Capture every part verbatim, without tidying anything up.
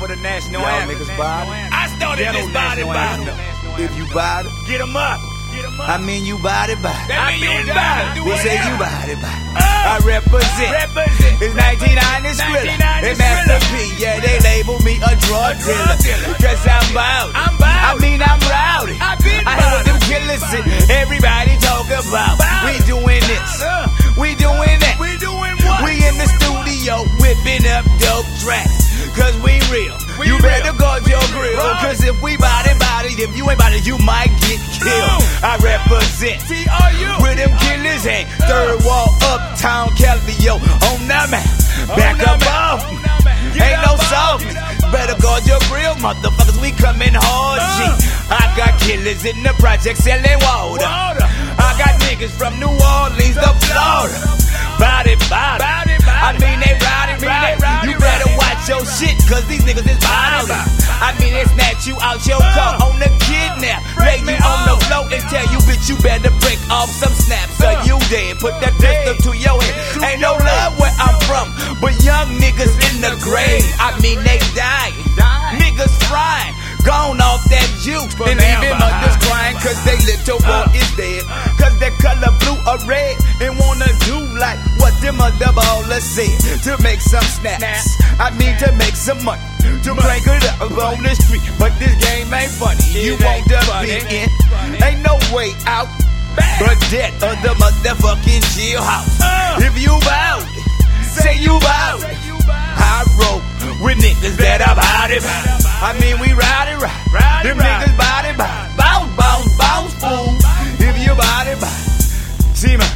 for the national Y'all anthem. niggas body. I started Ghetto this body national body. anthem. If you body, Get 'em up. I mean you body body. That mean you body. We say you body body. Uh, I represent. Represent. It's nineteen ninety Skrilla. nineteen ninety It's Master P. Yeah, they label me a drug dealer. Cause I'm bout. I'm bout. I mean I'm rowdy. I been I hear what them killers say. Everybody talk about. Bout. We doing this. Uh, We doing that. we doing what? We in the studio whipping up dope tracks. Cause we real. We you real. better guard your grill. Right. Cause if we body body, if you ain't body, you might get killed. I represent. T R U. Where them killers ain't. Third wall, uptown, Calvio. On the map. Back the up map. off. On the map. Get Ain't no up off. softness. Get up Better guard your grill, motherfuckers. We coming hard, Uh. G. I got killers in the project selling water. Water. I got niggas from New Orleans to Florida. Body, body. Body, body. I mean they rowdy, Mean rowdy. they rowdy, You better rowdy. watch your shit, cause these niggas is body. Body. I mean they snatch you out your Uh. car on the kidnap. Lay Break me you on the off. floor and tell you, bitch, you better break off some snaps. Or Uh. you dead. Put that pistol to your head. To Ain't no your head. love where I'm from, but young niggas in the grave. I mean they dying. Dying. Niggas frying. Gone off that juice. But And now even behind. mothers crying cause they little boy Uh. is dead. Cause that color blue or red. They wanna do like what them other ballers said. To make some snaps. I mean to make some money. To break it up on the street. But this game ain't funny. You It want ain't to funny. be in. Ain't no way out. But that of the motherfucking jailhouse. Uh. If you bout, say you bout. I roll with niggas that are body body. I mean we ride it right. Ride it Them right. niggas body body. Bounce, bounce, bounce, fool. If you body body. See man,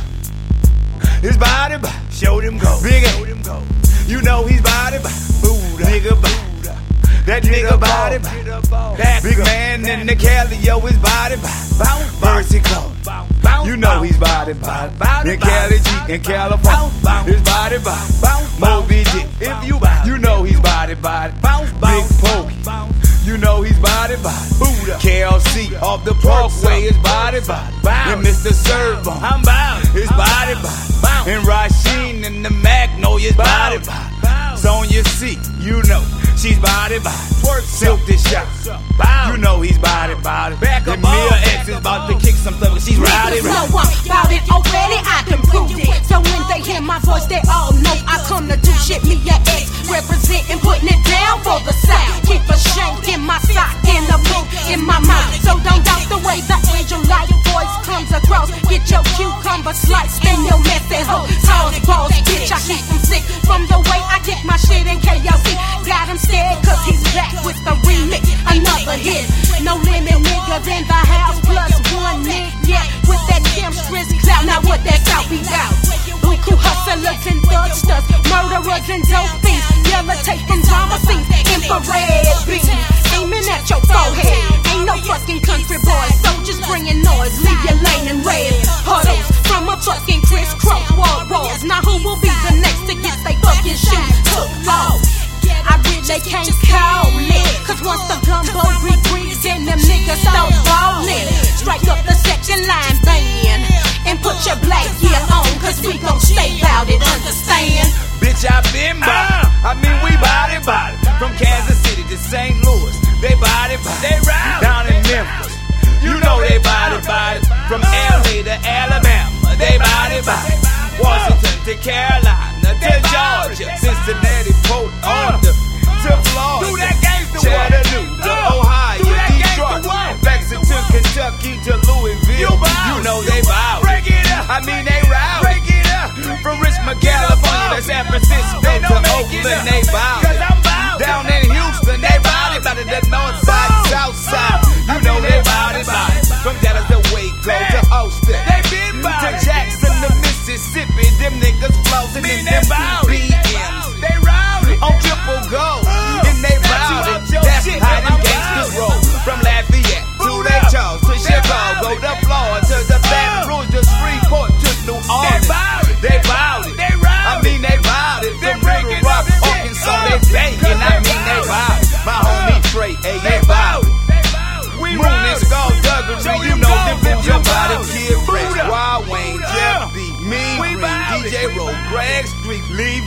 his body body. Show them go. Big Show A. them go. You know he's body body. Buddha. Nigga body. That nigga body body. Get up off. That big man in the Cali, yo, his body body. Bounce, Mercy Code. bounce, bounce, You know bounce, he's body body. Body, In body, Cali G, body, in body. California. Bounce, His body body. bounce, Moby bounce, Dick. bounce, If you bounce, you know he's body body. bounce, Big bounce, Pokey. bounce. You know he's body body. Buddha. K L C off the Parkway is body body. Bounce. And Mister Servo, I'm bound. his body body. Bounce. And Rasheen and the Magnolia is body Bounce. body. Bounce. Sonya C, you know she's body body. Twerk Silk the shot. Bounce. You know he's body body. Back and up Mia off. X is about to kick some stuff. She's rowdy Niggas rowdy. know I'm about it already, I done proved it. So when they hear my voice, they all know I come to do shit. Me and X representing, putting it down for the South. Keep a shank in my sock, in the boot, in my mouth. So don't doubt the way the angel-like voice comes across. Get your cucumber sliced, spin your messy hoe. Toss balls, bitch, I keep them sick. From the way I kick my shit in K L C. Got him scared cause he's back with the remix. Another hit, no limit niggas in the house. Plus one nigga, yeah, with that Kimstress clout. Now what that clout be out? We cool hustlers and thugsters, murderers and dope fiends, yellow taking drama scenes, infrared beams, aiming at your forehead. Ain't no fucking country boys, so just bringing noise, leave your lane in red. Puddles from a fucking crisscross wall walls. Now who will be the next to get they fucking shoes took off? I really can't call it, cause once the gumbo rebreathes, then them niggas start ballin'. Strike up the section line band, and put your black gear on, cause we gon' stay bout it, understand? Bitch, I been by. Ah. I mean, we body body. From Kansas City to Saint Louis, they body body. They rowdy. Down in Memphis, you know they body body. From L A to Alabama, they body body. Washington to Carolina to Georgia, Cincinnati, Port Arthur to Florida, Do that gangsta Chattanooga, walk. Uh, Ohio, do that Detroit, gangsta walk. Lexington, Kentucky to Louisville. You bounce. You know they body. Break it up. I mean they rowdy. Break it up. From Richmond, California to San Francisco They to don't make it Oakland, up. they bout Cause it. I'm bout Down it. in Houston, they bout it. By the north side, Boom. south side, you I know mean, they they bout bout it. it, bout it. bout it. From Dallas to Waco Man. to Austin, They been bout to it. Jackson to Mississippi, them niggas flossing Me in and them they bout it. B Ms. They rowdy. On triple gold, Uh, and they got bout you it. out your That's shit, how and them I'm gangsters bout it. roll. From Lafayette to Boot Lake up. Charles to They Chicago bout to it. Florida to the Baton Uh. Rouge to Shreveport to New Orleans. bout it. They bout it. They rowdy. I mean they bout it. They From breaking Little Rock, up the shit. Arkansas, Uh. they banging. I mean they bout it. My homie Trey, hey, They they bout bout it. it. They bout it. We Moon and rowdy. Show Skullduggery, you them know go, them bitch you your body, bout it. Kid Rex, Buddha. Wild Wayne, Yeah. Jeff B, Mean We Green, bout D it. J Rowe, Greg Street, Leave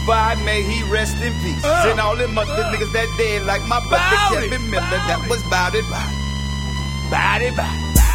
may he rest in peace. Uh. And all them other niggas that dead like my brother Bowdy. Kevin Miller, that was bout it, bout it. Body, body.